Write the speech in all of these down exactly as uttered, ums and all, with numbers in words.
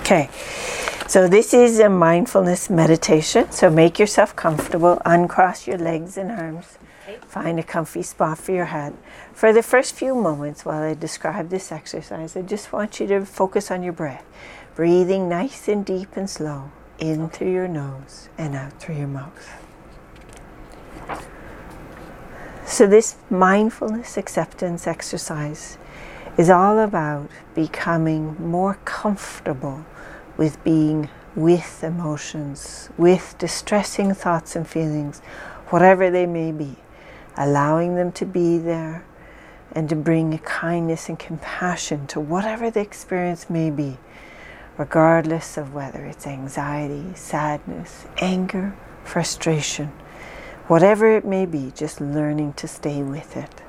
Okay, so this is a mindfulness meditation. So make yourself comfortable, uncross your legs and arms, find a comfy spot for your head. For the first few moments while I describe this exercise, I just want you to focus on your breath. Breathing nice and deep and slow, in through your nose and out through your mouth. So this mindfulness acceptance exercise is all about becoming more comfortable with being with emotions, with distressing thoughts and feelings, whatever they may be, allowing them to be there and to bring a kindness and compassion to whatever the experience may be, regardless of whether it's anxiety, sadness, anger, frustration, whatever it may be, just learning to stay with it.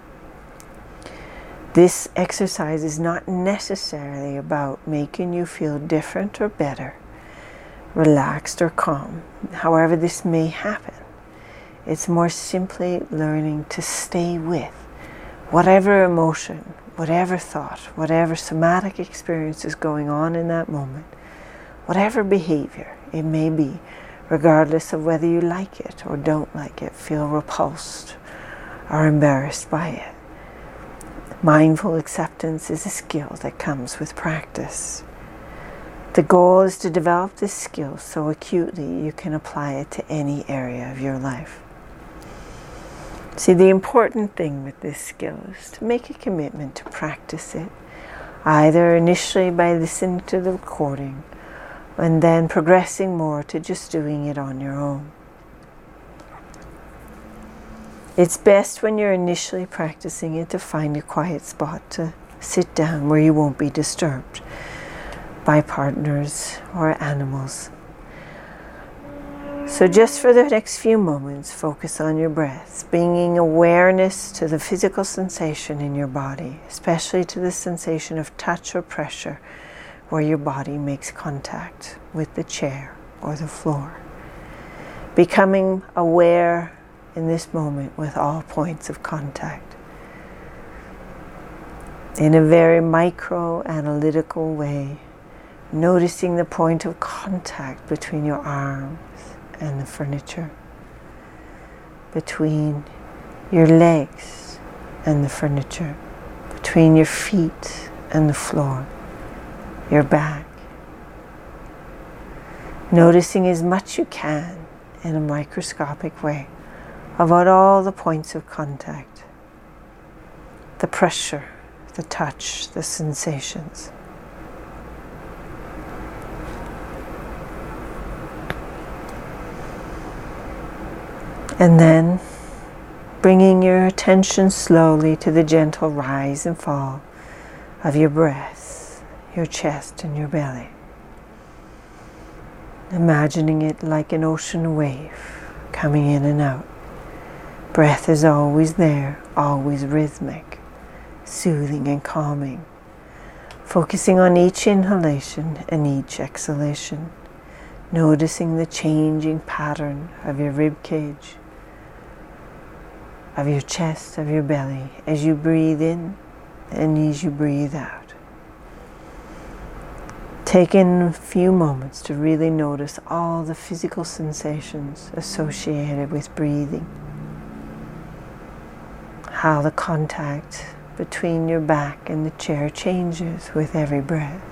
This exercise is not necessarily about making you feel different or better, relaxed or calm, however this may happen. It's more simply learning to stay with whatever emotion, whatever thought, whatever somatic experience is going on in that moment, whatever behavior it may be, regardless of whether you like it or don't like it, feel repulsed or embarrassed by it. Mindful acceptance is a skill that comes with practice. The goal is to develop this skill so acutely you can apply it to any area of your life. See, the important thing with this skill is to make a commitment to practice it, either initially by listening to the recording and then progressing more to just doing it on your own. It's best when you're initially practicing it to find a quiet spot to sit down where you won't be disturbed by partners or animals. So just for the next few moments, focus on your breath, bringing awareness to the physical sensation in your body, especially to the sensation of touch or pressure where your body makes contact with the chair or the floor. Becoming aware in this moment with all points of contact. In a very micro-analytical way, noticing the point of contact between your arms and the furniture, between your legs and the furniture, between your feet and the floor, your back. Noticing as much you can in a microscopic way about all the points of contact, the pressure, the touch, the sensations. And then bringing your attention slowly to the gentle rise and fall of your breath, your chest and your belly. Imagining it like an ocean wave coming in and out. Breath is always there, always rhythmic, soothing and calming. Focusing on each inhalation and each exhalation. Noticing the changing pattern of your rib cage, of your chest, of your belly, as you breathe in and as you breathe out. Take in a few moments to really notice all the physical sensations associated with breathing. How the contact between your back and the chair changes with every breath.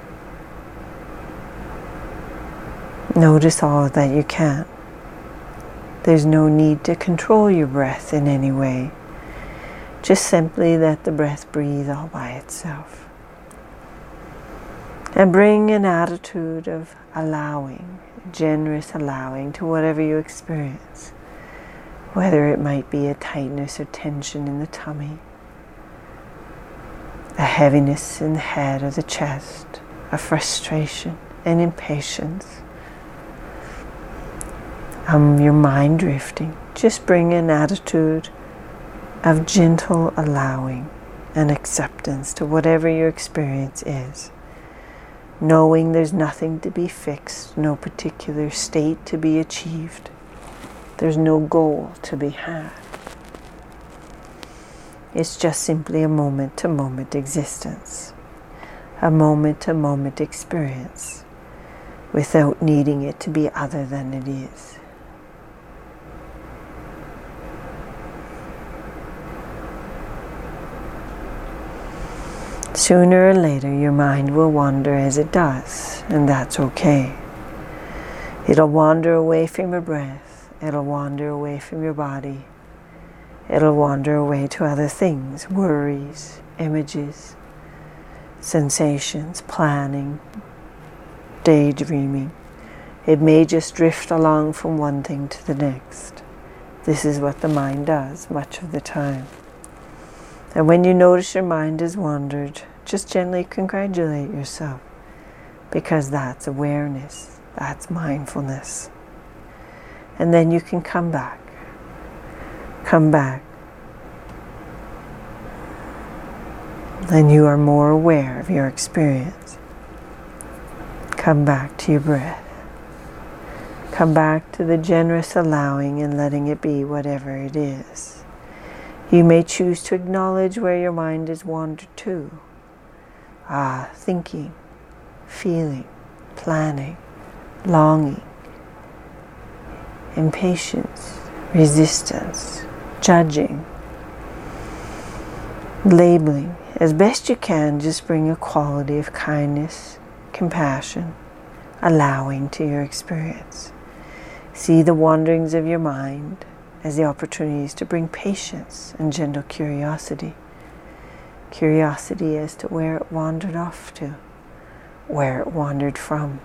Notice all that you can. There's no need to control your breath in any way. Just simply let the breath breathe all by itself. And bring an attitude of allowing, generous allowing to whatever you experience. Whether it might be a tightness or tension in the tummy, a heaviness in the head or the chest, a frustration and impatience. Um, your mind drifting. Just bring an attitude of gentle allowing and acceptance to whatever your experience is. Knowing there's nothing to be fixed, no particular state to be achieved. There's no goal to be had. It's just simply a moment-to-moment existence, a moment-to-moment experience without needing it to be other than it is. Sooner or later, your mind will wander as it does, and that's okay. It'll wander away from your breath. It'll wander away from your body. It'll wander away to other things, worries, images, sensations, planning, daydreaming. It may just drift along from one thing to the next. This is what the mind does much of the time. And when you notice your mind has wandered, just gently congratulate yourself, because that's awareness, that's mindfulness. And then you can come back, come back. Then you are more aware of your experience. Come back to your breath. Come back to the generous allowing and letting it be whatever it is. You may choose to acknowledge where your mind has wandered to. Ah, thinking, feeling, planning, longing, impatience, resistance, judging, labeling. As best you can, just bring a quality of kindness, compassion, allowing to your experience. See the wanderings of your mind as the opportunities to bring patience and gentle curiosity. Curiosity as to where it wandered off to, where it wandered from.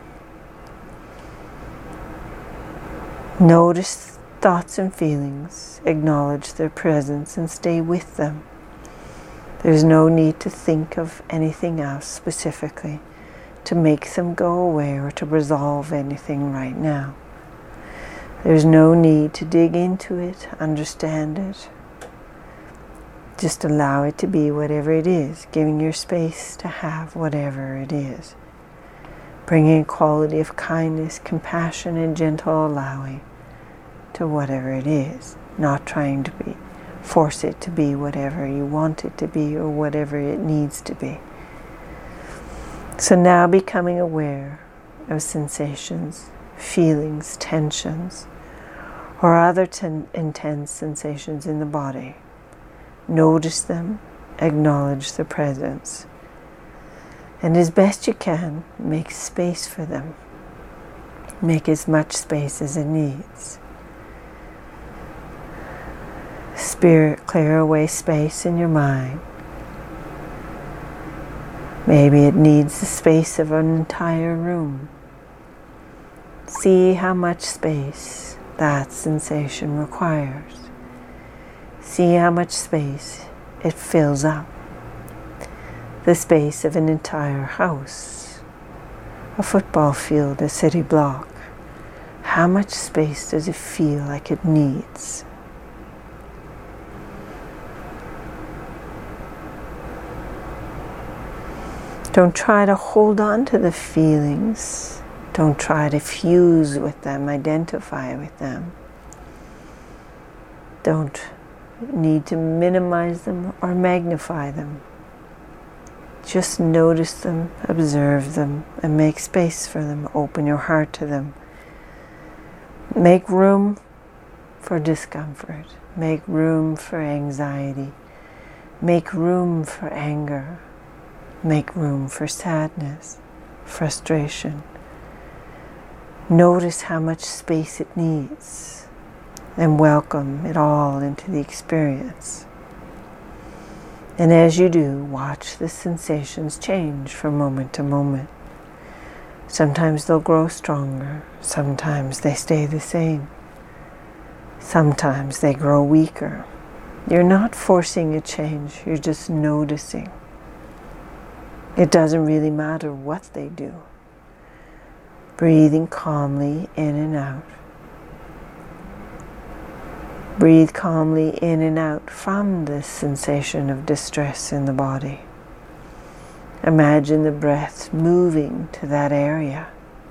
Notice thoughts and feelings, acknowledge their presence and stay with them. There's no need to think of anything else specifically to make them go away or to resolve anything right now. There's no need to dig into it, understand it. Just allow it to be whatever it is, giving your space to have whatever it is. Bringing a quality of kindness, compassion, and gentle allowing to whatever it is. Not trying to be, force it to be whatever you want it to be or whatever it needs to be. So now becoming aware of sensations, feelings, tensions, or other ten- intense sensations in the body. Notice them, acknowledge their presence, and as best you can, make space for them. Make as much space as it needs. Spirit, clear away space in your mind. Maybe it needs the space of an entire room. See how much space that sensation requires. See how much space it fills up. The space of an entire house, a football field, a city block. How much space does it feel like it needs? Don't try to hold on to the feelings. Don't try to fuse with them, identify with them. Don't need to minimize them or magnify them. Just notice them, observe them, and make space for them. Open your heart to them. Make room for discomfort. Make room for anxiety. Make room for anger. Make room for sadness, frustration. Notice how much space it needs and welcome it all into the experience. And as you do, watch the sensations change from moment to moment. Sometimes they'll grow stronger. Sometimes they stay the same. Sometimes they grow weaker. You're not forcing a change. You're just noticing. It doesn't really matter what they do. Breathing calmly in and out. Breathe calmly in and out from this sensation of distress in the body. Imagine the breath moving to that area.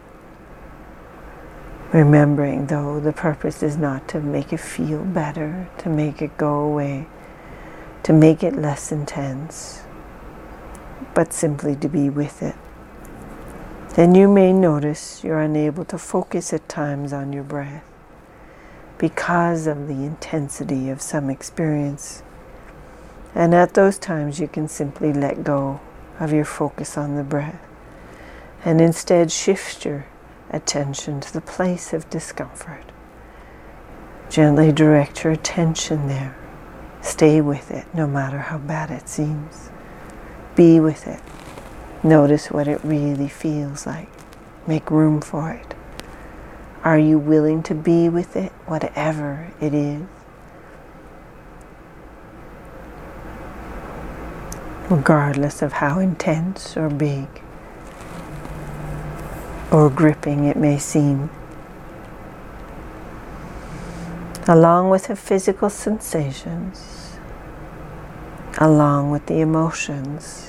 Remembering, though, the purpose is not to make it feel better, to make it go away, to make it less intense, but simply to be with it. Then you may notice you're unable to focus at times on your breath because of the intensity of some experience. And at those times you can simply let go of your focus on the breath and instead shift your attention to the place of discomfort. Gently direct your attention there. Stay with it, no matter how bad it seems. Be with it. Notice what it really feels like. Make room for it. Are you willing to be with it, whatever it is? Regardless of how intense or big or gripping it may seem. Along with the physical sensations, along with the emotions,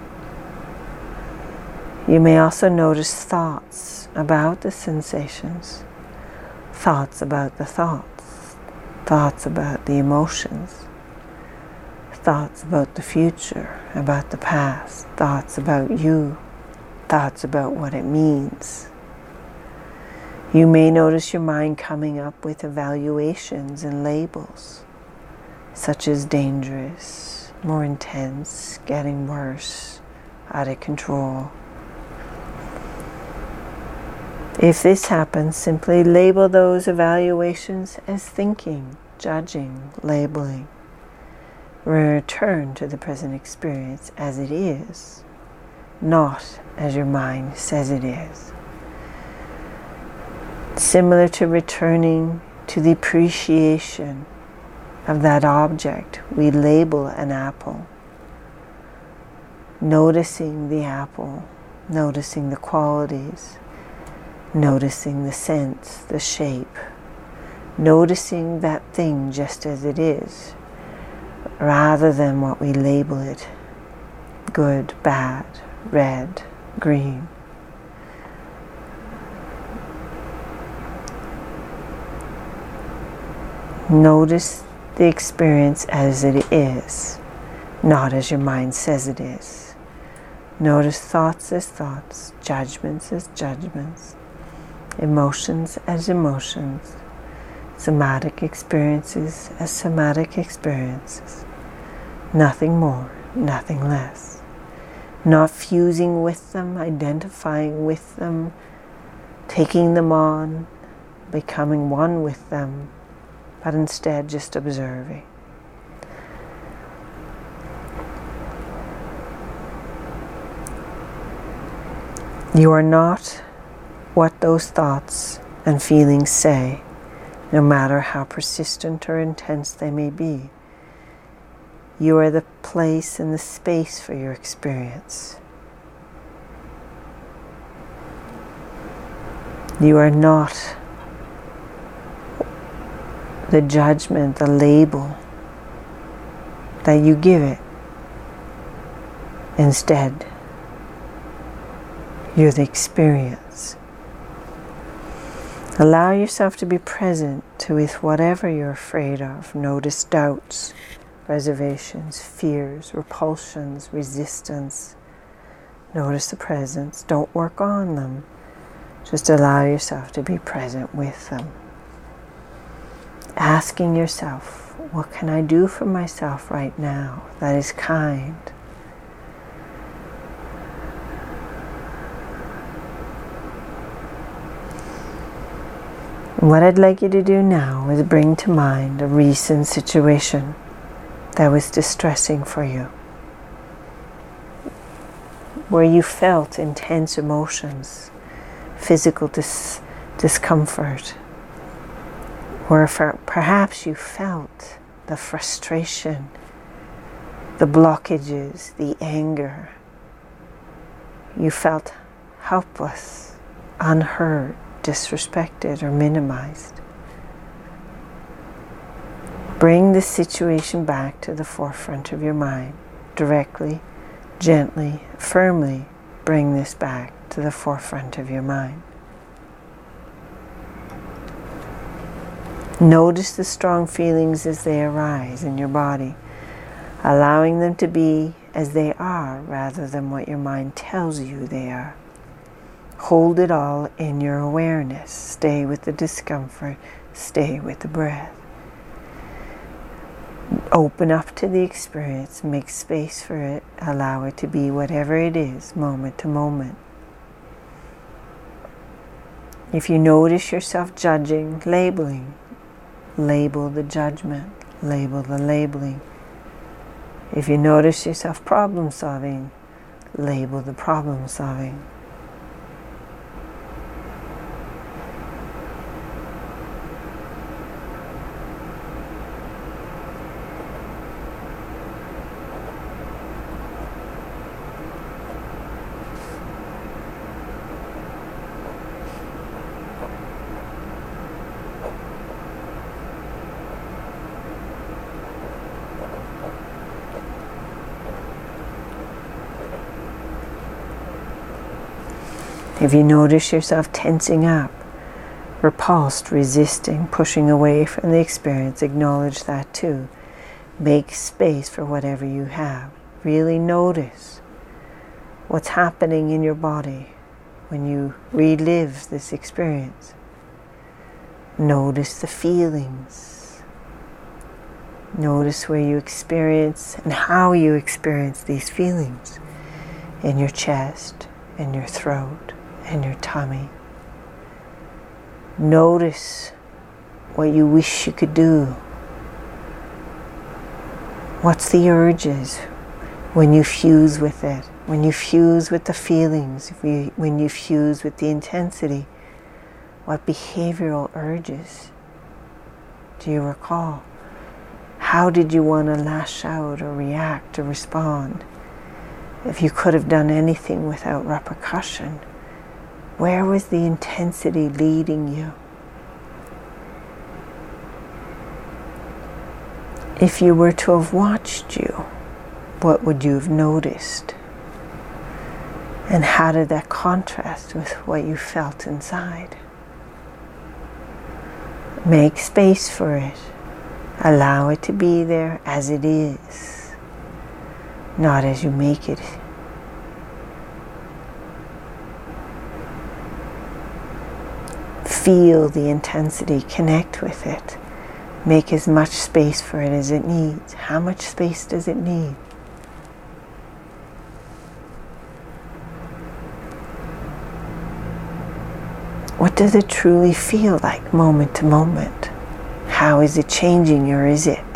you may also notice thoughts about the sensations, thoughts about the thoughts, thoughts about the emotions, thoughts about the future, about the past, thoughts about you, thoughts about what it means. You may notice your mind coming up with evaluations and labels, such as dangerous, more intense, getting worse, out of control. If this happens, simply label those evaluations as thinking, judging, labeling. Return to the present experience as it is, not as your mind says it is. Similar to returning to the appreciation of that object we label an apple. Noticing the apple, noticing the qualities, noticing the sense, the shape, noticing that thing just as it is, rather than what we label it, good, bad, red, green. Notice the experience as it is, not as your mind says it is. Notice thoughts as thoughts, judgments as judgments, emotions as emotions, somatic experiences as somatic experiences. Nothing more, nothing less. Not fusing with them, identifying with them, taking them on, becoming one with them, but instead just observing. You are not what those thoughts and feelings say, no matter how persistent or intense they may be. You are the place and the space for your experience. You are not the judgment, the label that you give it. Instead, you're the experience. Allow yourself to be present to with whatever you're afraid of. Notice doubts, reservations, fears, repulsions, resistance. Notice the presence. Don't work on them. Just allow yourself to be present with them. Asking yourself, what can I do for myself right now that is kind? What I'd like you to do now is bring to mind a recent situation that was distressing for you, where you felt intense emotions, physical dis- discomfort, where for, perhaps you felt the frustration, the blockages, the anger. You felt helpless, unheard, disrespected, or minimized. Bring the situation back to the forefront of your mind. Directly, gently, firmly bring this back to the forefront of your mind. Notice the strong feelings as they arise in your body, allowing them to be as they are rather than what your mind tells you they are. Hold it all in your awareness. Stay with the discomfort. Stay with the breath. Open up to the experience. Make space for it. Allow it to be whatever it is, moment to moment. If you notice yourself judging, labeling, label the judgment. Label the labeling. If you notice yourself problem solving, label the problem solving. If you notice yourself tensing up, repulsed, resisting, pushing away from the experience, acknowledge that too. Make space for whatever you have. Really notice what's happening in your body when you relive this experience. Notice the feelings. Notice where you experience and how you experience these feelings in your chest, in your throat, in your tummy. Notice what you wish you could do. What's the urges when you fuse with it? When you fuse with the feelings, when you fuse with the intensity, what behavioral urges do you recall? How did you want to lash out or react or respond? If you could have done anything without repercussion, where was the intensity leading you? If you were to have watched you, what would you have noticed? And how did that contrast with what you felt inside? Make space for it. Allow it to be there as it is, not as you make it. Feel the intensity, connect with it. Make as much space for it as it needs. How much space does it need? What does it truly feel like moment to moment? How is it changing, or is it?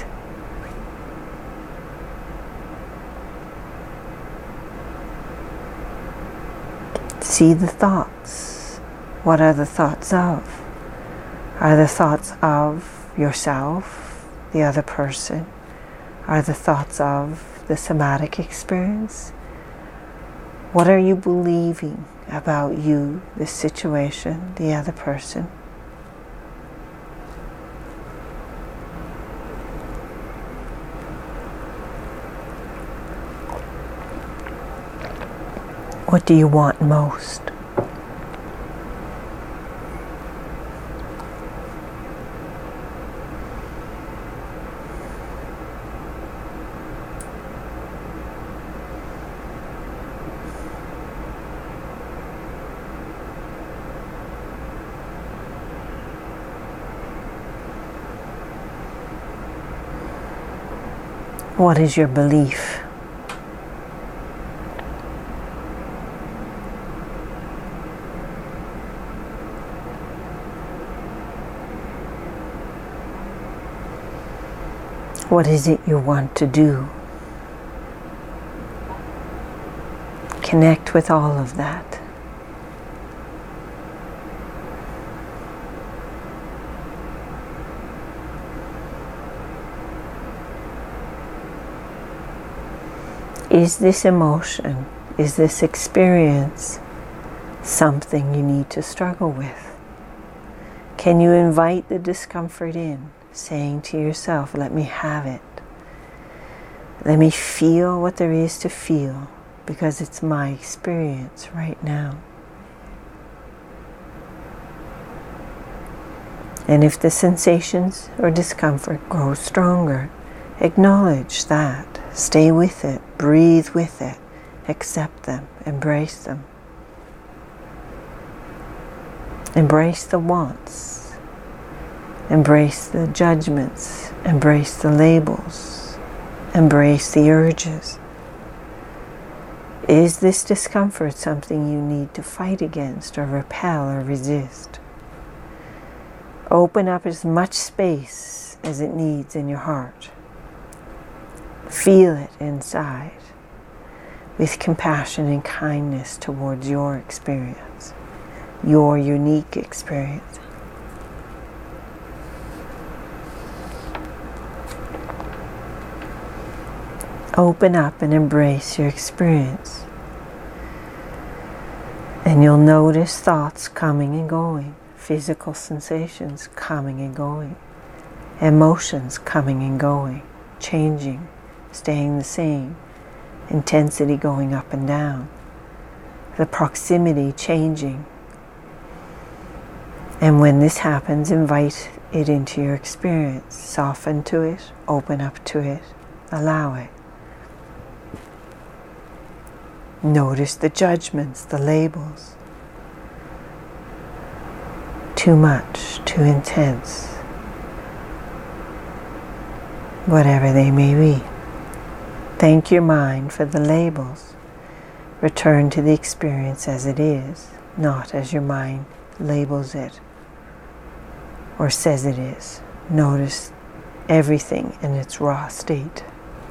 See the thoughts. What are the thoughts of? Are the thoughts of yourself, the other person? Are the thoughts of the somatic experience? What are you believing about you, the situation, the other person? What do you want most? What is your belief? What is it you want to do? Connect with all of that. Is this emotion, is this experience something you need to struggle with? Can you invite the discomfort in, saying to yourself, let me have it. Let me feel what there is to feel, because it's my experience right now. And if the sensations or discomfort grow stronger, acknowledge that. Stay with it. Breathe with it. Accept them. Embrace them. Embrace the wants. Embrace the judgments. Embrace the labels. Embrace the urges. Is this discomfort something you need to fight against or repel or resist? Open up as much space as it needs in your heart. Feel it inside with compassion and kindness towards your experience, your unique experience. Open up and embrace your experience. And you'll notice thoughts coming and going, physical sensations coming and going, emotions coming and going, changing, staying the same, intensity going up and down, the proximity changing. And when this happens, invite it into your experience. Soften to it, open up to it, allow it. Notice the judgments, the labels. Too much, too intense. Whatever they may be. Thank your mind for the labels. Return to the experience as it is, not as your mind labels it or says it is. Notice everything in its raw state.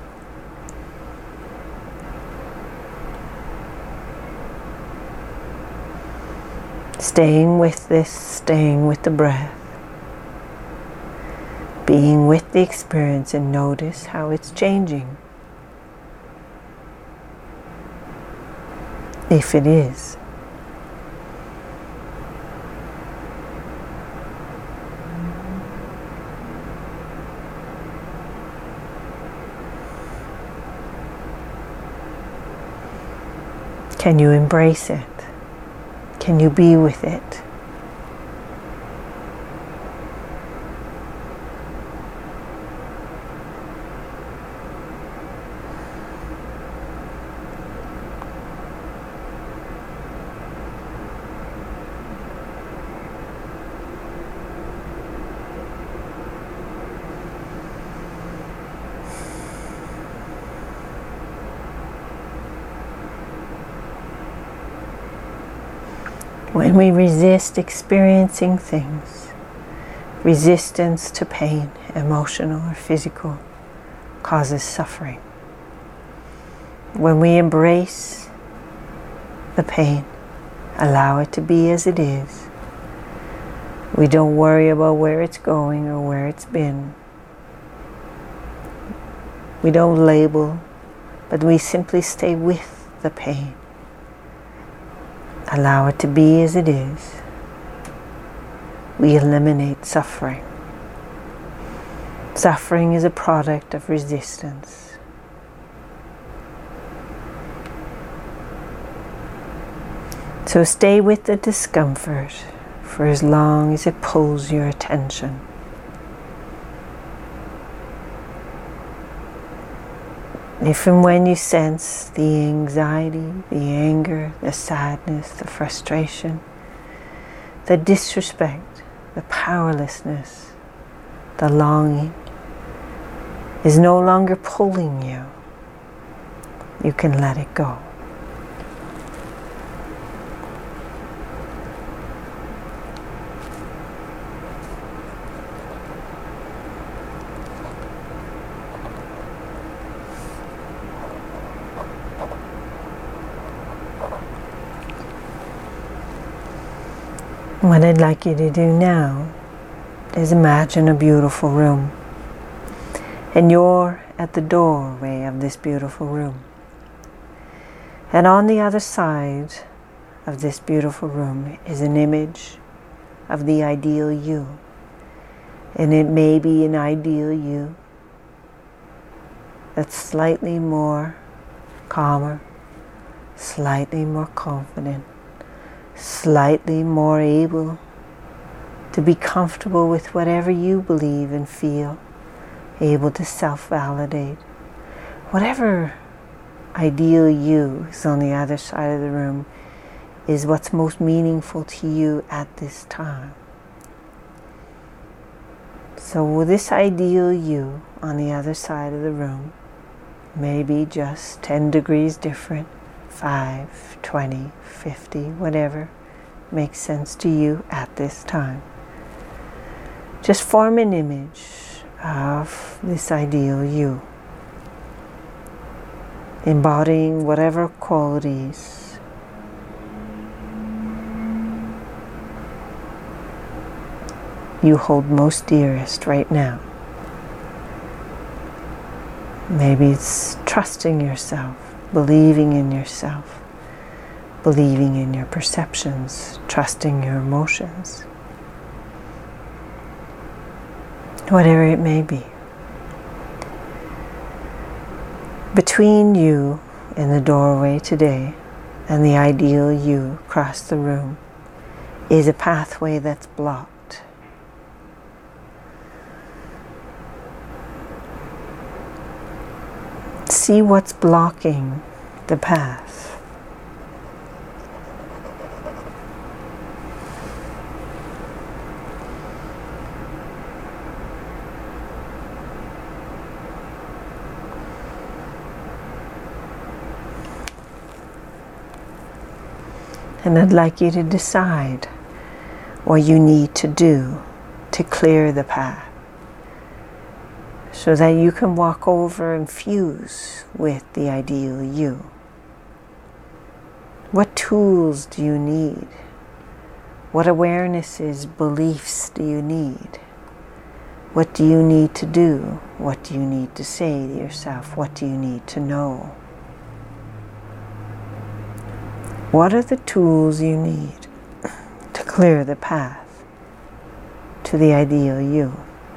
Staying with this, staying with the breath. Being with the experience, and notice how it's changing. If it is. Can you embrace it? Can you be with it? When we resist experiencing things, resistance to pain, emotional or physical, causes suffering. When we embrace the pain, allow it to be as it is, we don't worry about where it's going or where it's been. We don't label, but we simply stay with the pain. Allow it to be as it is. We eliminate suffering. Suffering is a product of resistance. So stay with the discomfort for as long as it pulls your attention. If and when you sense the anxiety, the anger, the sadness, the frustration, the disrespect, the powerlessness, the longing is no longer pulling you, you can let it go. What I'd like you to do now is imagine a beautiful room. And you're at the doorway of this beautiful room. And on the other side of this beautiful room is an image of the ideal you. And it may be an ideal you that's slightly more calmer, slightly more confident, slightly more able to be comfortable with whatever you believe and feel, able to self-validate. Whatever ideal you is on the other side of the room, is what's most meaningful to you at this time. So with this ideal you on the other side of the room, maybe just ten degrees different, five, twenty, fifty, whatever makes sense to you at this time. Just form an image of this ideal you, embodying whatever qualities you hold most dearest right now. Maybe it's trusting yourself, believing in yourself, believing in your perceptions, trusting your emotions. Whatever it may be. Between you in the doorway today and the ideal you across the room is a pathway that's blocked. See what's blocking the path. And I'd like you to decide what you need to do to clear the path, so that you can walk over and fuse with the ideal you. What tools do you need? What awarenesses, beliefs do you need? What do you need to do? What do you need to say to yourself? What do you need to know? What are the tools you need to clear the path to the ideal you?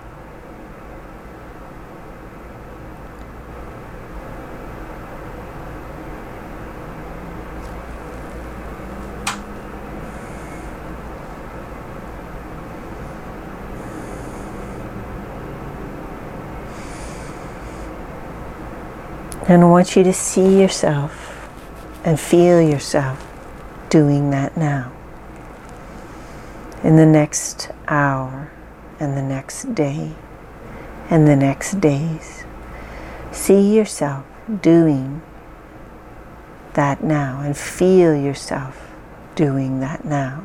And I want you to see yourself and feel yourself doing that now. In the next hour, and the next day, and the next days. See yourself doing that now, and feel yourself doing that now.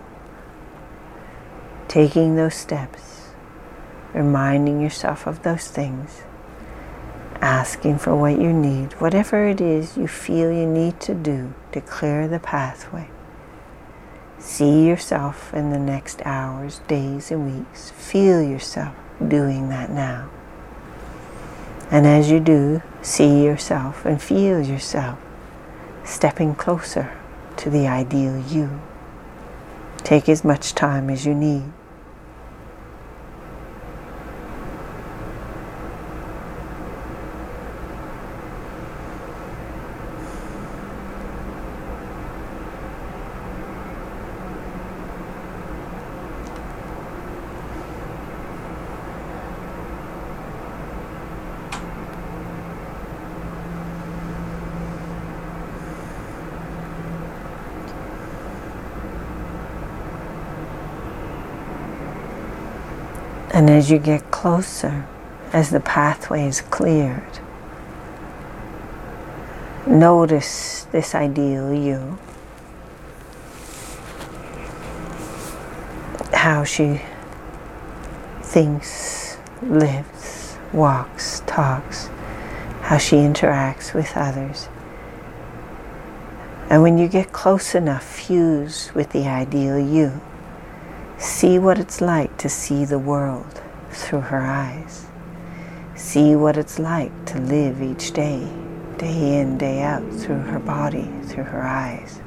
Taking those steps, reminding yourself of those things, asking for what you need, whatever it is you feel you need to do to clear the pathway. See yourself in the next hours, days, and weeks. Feel yourself doing that now. And as you do, see yourself and feel yourself stepping closer to the ideal you. Take as much time as you need. And as you get closer, as the pathway is cleared, notice this ideal you, how she thinks, lives, walks, talks, how she interacts with others. And when you get close enough, fuse with the ideal you. See what it's like to see the world through her eyes. See what it's like to live each day, day in, day out, through her body, through her eyes.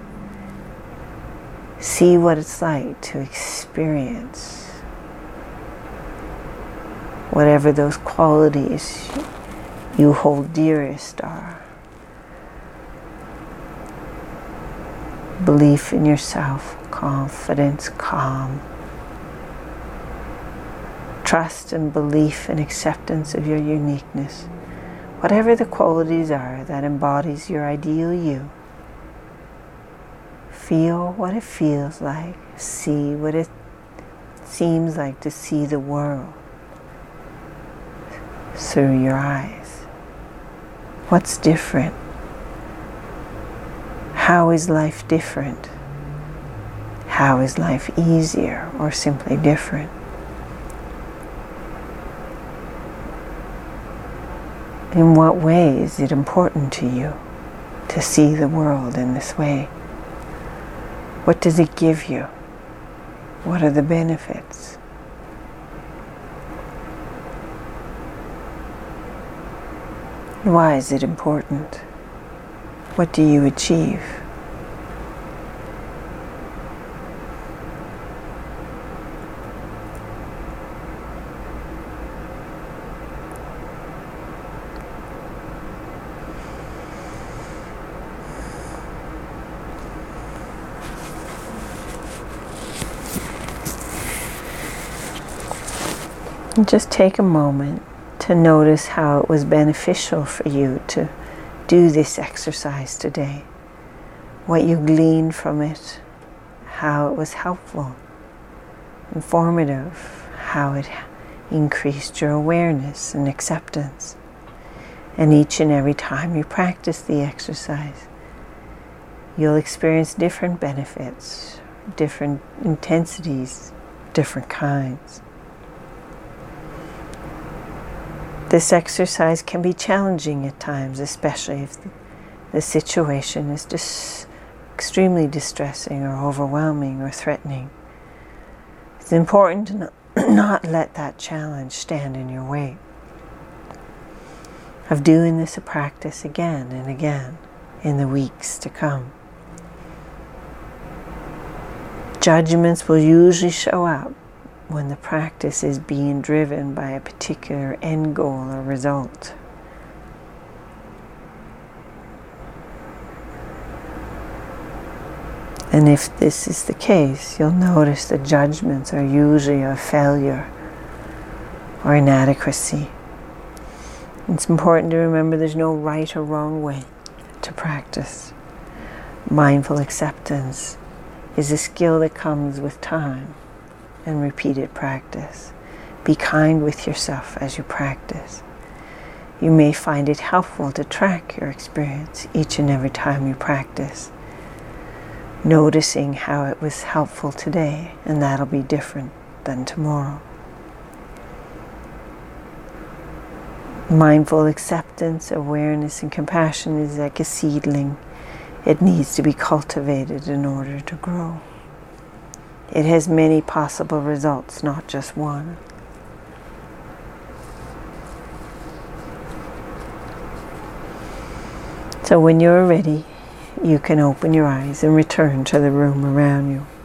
See what it's like to experience whatever those qualities you hold dearest are. Belief in yourself, confidence, calm. Trust and belief and acceptance of your uniqueness. Whatever the qualities are that embodies your ideal you, Feel what it feels like. See what it seems like to see the world through your eyes. What's different? How is life different? How is life easier or simply different? In what way is it important to you to see the world in this way? What does it give you? What are the benefits? Why is it important? What do you achieve? And just take a moment to notice how it was beneficial for you to do this exercise today. What you gleaned from it, how it was helpful, informative, how it increased your awareness and acceptance. And each and every time you practice the exercise, you'll experience different benefits, different intensities, different kinds. This exercise can be challenging at times, especially if the situation is just extremely distressing or overwhelming or threatening. It's important to not let that challenge stand in your way of doing this a practice again and again in the weeks to come. Judgments will usually show up when the practice is being driven by a particular end goal or result. And if this is the case, you'll notice that judgments are usually a failure or inadequacy. It's important to remember there's no right or wrong way to practice. Mindful acceptance is a skill that comes with time and repeated practice. Be kind with yourself as you practice. You may find it helpful to track your experience each and every time you practice, noticing how it was helpful today, and that'll be different than tomorrow. Mindful acceptance, awareness, and compassion is like a seedling. It needs to be cultivated in order to grow. It has many possible results, not just one. So when you're ready, you can open your eyes and return to the room around you.